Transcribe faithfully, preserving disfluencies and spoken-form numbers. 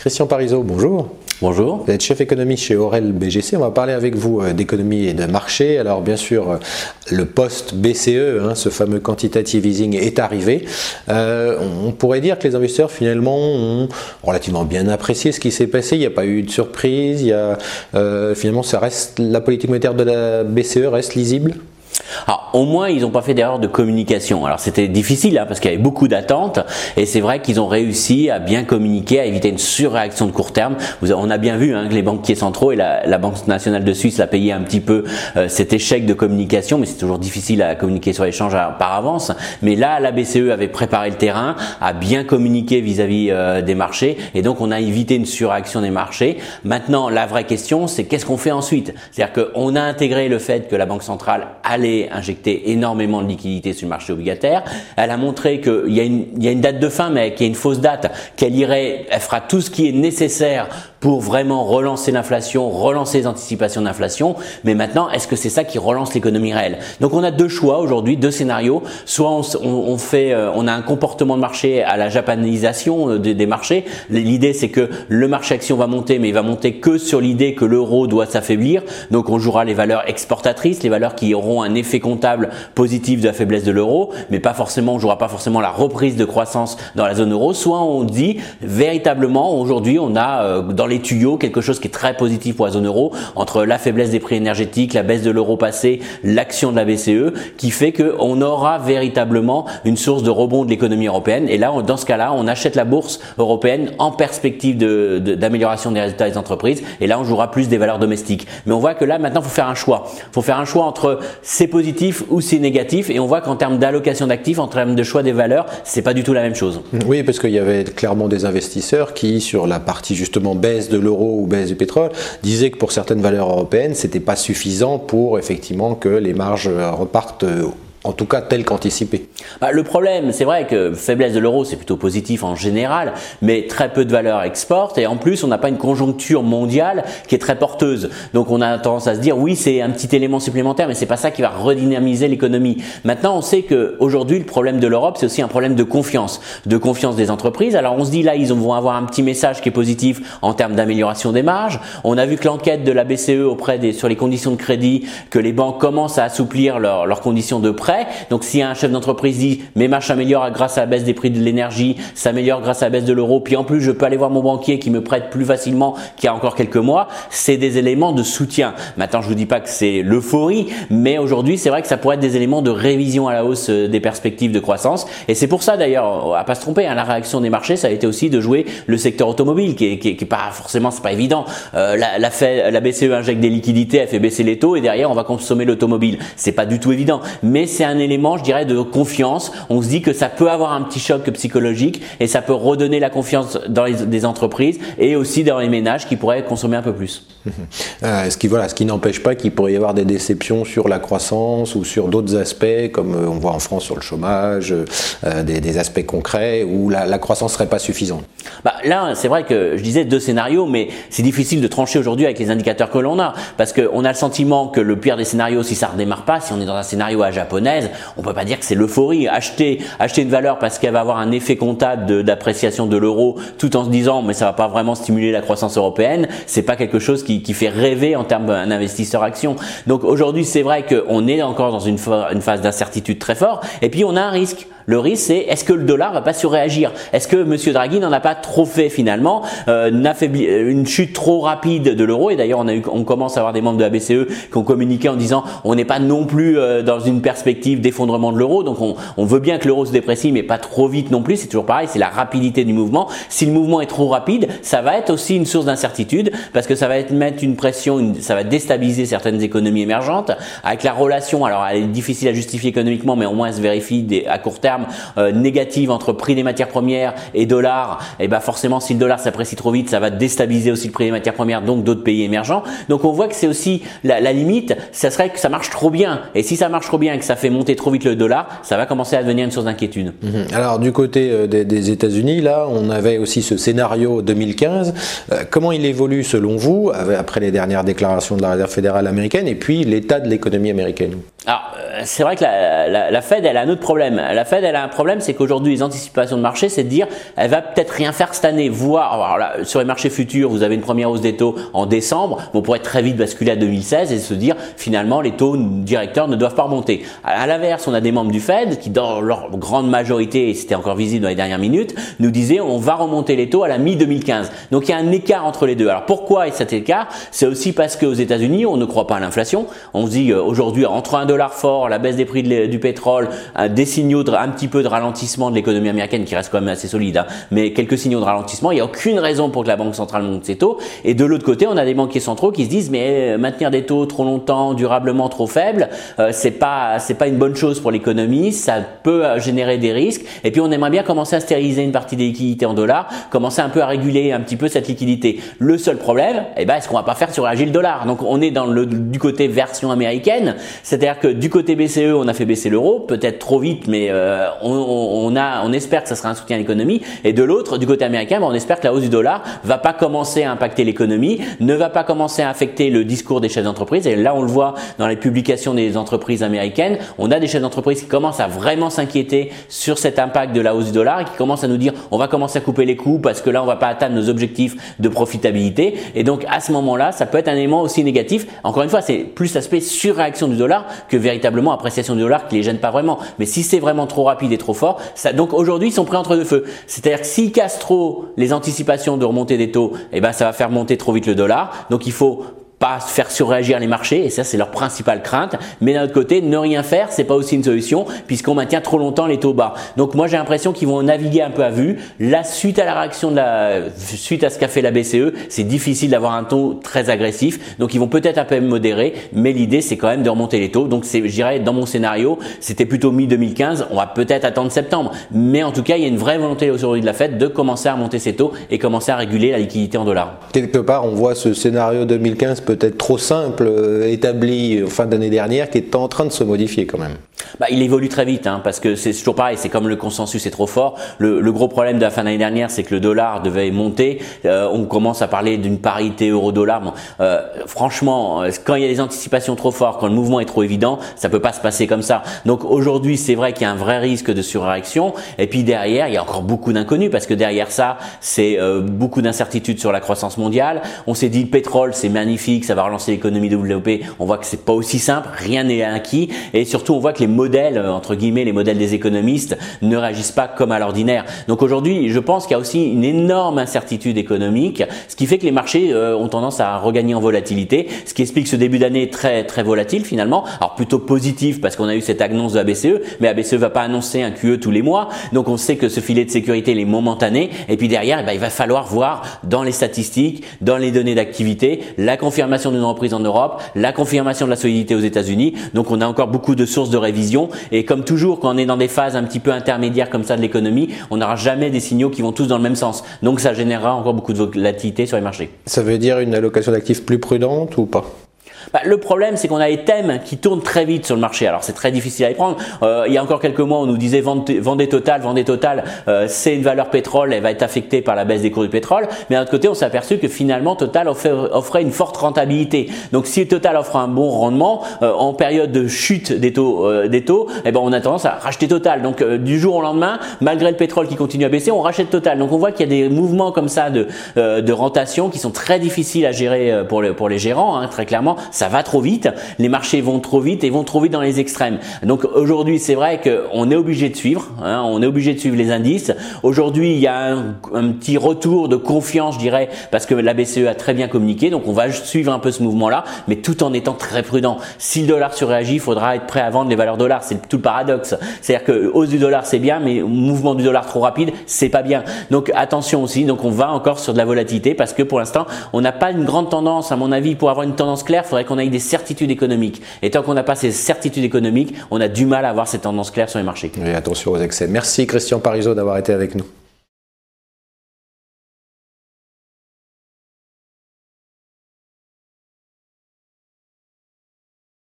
Christian Parizeau, bonjour. Bonjour. Vous êtes chef économiste chez Aurel B G C. On va parler avec vous d'économie et de marché. Alors bien sûr, le post-B C E, hein, ce fameux quantitative easing, est arrivé. Euh, on pourrait dire que les investisseurs finalement ont relativement bien apprécié ce qui s'est passé. Il n'y a pas eu de surprise. Il y a, euh, finalement, ça reste, la politique monétaire de la B C E reste lisible. Alors, au moins, ils n'ont pas fait d'erreur de communication. Alors, c'était difficile hein, parce qu'il y avait beaucoup d'attentes et c'est vrai qu'ils ont réussi à bien communiquer, à éviter une surréaction de court terme. Vous, on a bien vu hein, que les banquiers centraux et la, la Banque nationale de Suisse l'a payé un petit peu euh, cet échec de communication, mais c'est toujours difficile à communiquer sur l'échange par avance. Mais là, la B C E avait préparé le terrain, a bien communiqué vis-à-vis euh, des marchés et donc on a évité une surréaction des marchés. Maintenant, la vraie question, c'est qu'est-ce qu'on fait ensuite? C'est-à-dire qu'on a intégré le fait que la Banque centrale allait injecter énormément de liquidités sur le marché obligataire. Elle a montré qu'il y a une, il y a une date de fin, mais qu'il y a une fausse date, qu'elle irait, elle fera tout ce qui est nécessaire pour vraiment relancer l'inflation, relancer les anticipations d'inflation. Mais maintenant, est-ce que c'est ça qui relance l'économie réelle? Donc, on a deux choix aujourd'hui, deux scénarios. Soit on, on, on fait, on a un comportement de marché à la japanisation des, des marchés. L'idée, c'est que le marché action va monter, mais il va monter que sur l'idée que l'euro doit s'affaiblir. Donc, on jouera les valeurs exportatrices, les valeurs qui auront un effet comptable positif de la faiblesse de l'euro, mais pas forcément, on jouera pas forcément la reprise de croissance dans la zone euro. Soit on dit véritablement, aujourd'hui, on a euh, dans les tuyaux quelque chose qui est très positif pour la zone euro, entre la faiblesse des prix énergétiques, la baisse de l'euro passé, l'action de la B C E, qui fait qu'on aura véritablement une source de rebond de l'économie européenne. Et là, on, dans ce cas-là, on achète la bourse européenne en perspective de, de, d'amélioration des résultats des entreprises. Et là, on jouera plus des valeurs domestiques. Mais on voit que là, maintenant, il faut faire un choix. Il faut faire un choix entre c'est positif ou c'est négatif. Et on voit qu'en termes d'allocation d'actifs, en termes de choix des valeurs, c'est pas du tout la même chose. Oui, parce qu'il y avait clairement des investisseurs qui, sur la partie justement baisse de l'euro ou baisse du pétrole, disaient que pour certaines valeurs européennes, c'était pas suffisant pour effectivement que les marges repartent en tout cas tel qu'anticipé. Bah, le problème, c'est vrai que faiblesse de l'euro, c'est plutôt positif en général, mais très peu de valeurs exportent et en plus, on n'a pas une conjoncture mondiale qui est très porteuse. Donc, on a tendance à se dire, oui, c'est un petit élément supplémentaire, mais c'est pas ça qui va redynamiser l'économie. Maintenant, on sait que aujourd'hui, le problème de l'Europe, c'est aussi un problème de confiance, de confiance des entreprises. Alors, on se dit là, ils vont avoir un petit message qui est positif en termes d'amélioration des marges. On a vu que l'enquête de la B C E auprès des sur les conditions de crédit, que les banques commencent à assouplir leurs leurs conditions de prêt. Donc, si un chef d'entreprise dit mes marges s'améliorent grâce à la baisse des prix de l'énergie, s'améliore grâce à la baisse de l'euro, puis en plus je peux aller voir mon banquier qui me prête plus facilement qu'il y a encore quelques mois, c'est des éléments de soutien. Maintenant, je vous dis pas que c'est l'euphorie, mais aujourd'hui, c'est vrai que ça pourrait être des éléments de révision à la hausse des perspectives de croissance. Et c'est pour ça d'ailleurs, à pas se tromper, hein, la réaction des marchés, ça a été aussi de jouer le secteur automobile, qui est, qui est, qui est pas forcément, c'est pas évident. Euh, la, la, fait, la B C E injecte des liquidités, elle fait baisser les taux et derrière on va consommer l'automobile. C'est pas du tout évident, mais c'est un élément, je dirais, de confiance. On se dit que ça peut avoir un petit choc psychologique et ça peut redonner la confiance dans les des entreprises et aussi dans les ménages qui pourraient consommer un peu plus. Euh, ce qui voilà, ce qui n'empêche pas qu'il pourrait y avoir des déceptions sur la croissance ou sur d'autres aspects, comme euh, on voit en France sur le chômage, euh, des, des aspects concrets où la, la croissance serait pas suffisante. Bah là, c'est vrai que je disais deux scénarios, mais c'est difficile de trancher aujourd'hui avec les indicateurs que l'on a, parce que on a le sentiment que le pire des scénarios, si ça redémarre pas, si on est dans un scénario à japonaise, on peut pas dire que c'est l'euphorie. Acheter, acheter une valeur parce qu'elle va avoir un effet comptable de, d'appréciation de l'euro, tout en se disant mais ça va pas vraiment stimuler la croissance européenne, c'est pas quelque chose qui, qui fait rêver en termes d'un investisseur action. Donc aujourd'hui, c'est vrai qu'on est encore dans une, une phase d'incertitude très forte, et puis on a un risque. Le risque, c'est est-ce que le dollar va pas surréagir? Est-ce que Monsieur Draghi n'en a pas trop fait finalement, euh, n'affaibli, une chute trop rapide de l'euro? Et d'ailleurs, on a eu, on commence à avoir des membres de la B C E qui ont communiqué en disant on n'est pas non plus euh, dans une perspective d'effondrement de l'euro. Donc, on, on veut bien que l'euro se déprécie, mais pas trop vite non plus. C'est toujours pareil, c'est la rapidité du mouvement. Si le mouvement est trop rapide, ça va être aussi une source d'incertitude parce que ça va être mettre une pression, une, ça va déstabiliser certaines économies émergentes avec la relation. Alors, elle est difficile à justifier économiquement, mais au moins elle se vérifie des, à court terme. Euh, négative entre prix des matières premières et dollar, et ben forcément si le dollar s'apprécie trop vite, ça va déstabiliser aussi le prix des matières premières, donc d'autres pays émergents. Donc on voit que c'est aussi la, la limite, ça serait que ça marche trop bien. Et si ça marche trop bien et que ça fait monter trop vite le dollar, ça va commencer à devenir une source d'inquiétude. Mmh. Alors du côté euh, des, des États-Unis, là, on avait aussi ce scénario deux mille quinze. Euh, comment il évolue selon vous après les dernières déclarations de la Réserve fédérale américaine et puis l'état de l'économie américaine? Alors c'est vrai que la, la, la Fed, elle a un autre problème. La Fed, elle a un problème, c'est qu'aujourd'hui, les anticipations de marché, c'est de dire, elle va peut-être rien faire cette année, voire, alors là, sur les marchés futurs, vous avez une première hausse des taux en décembre, mais on pourrait très vite basculer à deux mille seize et se dire, finalement, les taux directeurs ne doivent pas remonter. À l'inverse, on a des membres du Fed qui, dans leur grande majorité, et c'était encore visible dans les dernières minutes, nous disaient, on va remonter les taux à la mi deux mille quinze. Donc, il y a un écart entre les deux. Alors, pourquoi cet écart? C'est aussi parce qu'aux États-Unis, on ne croit pas à l'inflation. On se dit, euh, aujourd'hui, entre un dollar fort, la baisse des prix de, du pétrole, euh, des signaux de, un petit peu de ralentissement de l'économie américaine qui reste quand même assez solide, hein, mais quelques signaux de ralentissement, il n'y a aucune raison pour que la Banque centrale monte ses taux. Et de l'autre côté, on a des banquiers centraux qui se disent, mais euh, maintenir des taux trop longtemps, durablement trop faibles, euh, c'est pas, c'est pas une bonne chose pour l'économie, ça peut euh, générer des risques. Et puis, on aimerait bien commencer à stériliser une partie des liquidités en dollars, commencer un peu à réguler un petit peu cette liquidité. Le seul problème, eh ben, est-ce qu'on va pas faire surréagir le dollar? Donc, on est dans le, du côté version américaine, c'est-à-dire que du côté B C E, on a fait baisser l'euro, peut-être trop vite, mais euh, on, on, a, on espère que ça sera un soutien à l'économie. Et de l'autre, du côté américain, ben, on espère que la hausse du dollar va pas commencer à impacter l'économie, ne va pas commencer à affecter le discours des chefs d'entreprise. Et là, on le voit dans les publications des entreprises américaines, on a des chefs d'entreprise qui commencent à vraiment s'inquiéter sur cet impact de la hausse du dollar et qui commencent à nous dire, on va commencer à couper les coûts parce que là, on va pas atteindre nos objectifs de profitabilité. Et donc, à ce moment-là, ça peut être un élément aussi négatif. Encore une fois, c'est plus l'aspect surréaction du dollar que véritablement appréciation du dollar qui les gêne pas vraiment. Mais si c'est vraiment trop rapide et trop fort, ça, donc aujourd'hui, ils sont pris entre deux feux. C'est-à-dire que s'ils cassent trop les anticipations de remontée des taux, eh ben, ça va faire monter trop vite le dollar. Donc, il faut pas faire surréagir les marchés, et ça c'est leur principale crainte. Mais d'un autre côté, ne rien faire, c'est pas aussi une solution puisqu'on maintient trop longtemps les taux bas. Donc moi j'ai l'impression qu'ils vont naviguer un peu à vue. Là, suite à la réaction de la, suite à ce qu'a fait la B C E, c'est difficile d'avoir un taux très agressif. Donc ils vont peut-être un peu modérer, mais l'idée c'est quand même de remonter les taux. Donc c'est, je dirais, dans mon scénario, c'était plutôt mi deux mille quinze. On va peut-être attendre septembre, mais en tout cas il y a une vraie volonté aujourd'hui de la Fed de commencer à remonter ses taux et commencer à réguler la liquidité en dollars. Quelque part, on voit ce scénario deux mille quinze peut-être trop simple, euh, établi en fin d'année dernière, qui est en train de se modifier quand même. Bah, il évolue très vite, hein, parce que c'est toujours pareil, c'est comme le consensus est trop fort. Le, le gros problème de la fin d'année dernière, c'est que le dollar devait monter. Euh, on commence à parler d'une parité euro-dollar. Bon, euh, franchement, quand il y a des anticipations trop fortes, quand le mouvement est trop évident, ça peut pas se passer comme ça. Donc aujourd'hui, c'est vrai qu'il y a un vrai risque de surréaction. Et puis derrière, il y a encore beaucoup d'inconnus, parce que derrière ça, c'est euh, beaucoup d'incertitudes sur la croissance mondiale. On s'est dit le pétrole, c'est magnifique, ça va relancer l'économie développée. On voit que c'est pas aussi simple, rien n'est acquis, et surtout on voit que les modèles, entre guillemets, les modèles des économistes ne réagissent pas comme à l'ordinaire. Donc aujourd'hui, je pense qu'il y a aussi une énorme incertitude économique, ce qui fait que les marchés euh, ont tendance à regagner en volatilité, ce qui explique ce début d'année très très volatile finalement. Alors plutôt positif parce qu'on a eu cette annonce de la B C E, mais la B C E va pas annoncer un Q E tous les mois, donc on sait que ce filet de sécurité il est momentané, et puis derrière, eh ben, il va falloir voir dans les statistiques, dans les données d'activité, la confirmation d'une reprise en Europe, la confirmation de la solidité aux États-Unis. Donc on a encore beaucoup de sources de révision, et comme toujours quand on est dans des phases un petit peu intermédiaires comme ça de l'économie, on n'aura jamais des signaux qui vont tous dans le même sens. Donc ça générera encore beaucoup de volatilité sur les marchés. Ça veut dire une allocation d'actifs plus prudente ou pas ? Bah, le problème, c'est qu'on a des thèmes qui tournent très vite sur le marché. Alors, c'est très difficile à y prendre. Euh, il y a encore quelques mois, on nous disait vendez, vendez Total, vendez Total. Euh, c'est une valeur pétrole, elle va être affectée par la baisse des cours du pétrole. Mais d'un autre côté, on s'est aperçu que finalement, Total offrait, offrait une forte rentabilité. Donc, si Total offre un bon rendement euh, en période de chute des taux, euh, des taux, eh ben, on a tendance à racheter Total. Donc, euh, du jour au lendemain, malgré le pétrole qui continue à baisser, on rachète Total. Donc, on voit qu'il y a des mouvements comme ça de, euh, de rentation qui sont très difficiles à gérer pour les, pour les gérants. Hein, très clairement, ça va trop vite. Les marchés vont trop vite et vont trop vite dans les extrêmes. Donc aujourd'hui, c'est vrai qu'on est obligé de suivre, hein, on est obligé de suivre les indices. Aujourd'hui, il y a un, un petit retour de confiance, je dirais, parce que la B C E a très bien communiqué. Donc on va suivre un peu ce mouvement-là, mais tout en étant très prudent. Si le dollar surréagit, il faudra être prêt à vendre les valeurs dollars. C'est tout le paradoxe. C'est-à-dire que hausse du dollar, c'est bien, mais mouvement du dollar trop rapide, c'est pas bien. Donc attention aussi. Donc on va encore sur de la volatilité parce que pour l'instant, on n'a pas une grande tendance. À mon avis, pour avoir une tendance claire, il faudrait qu'on ait des certitudes économiques. Et tant qu'on n'a pas ces certitudes économiques, on a du mal à avoir ces tendances claires sur les marchés. Et attention aux excès. Merci Christian Parizeau d'avoir été avec nous.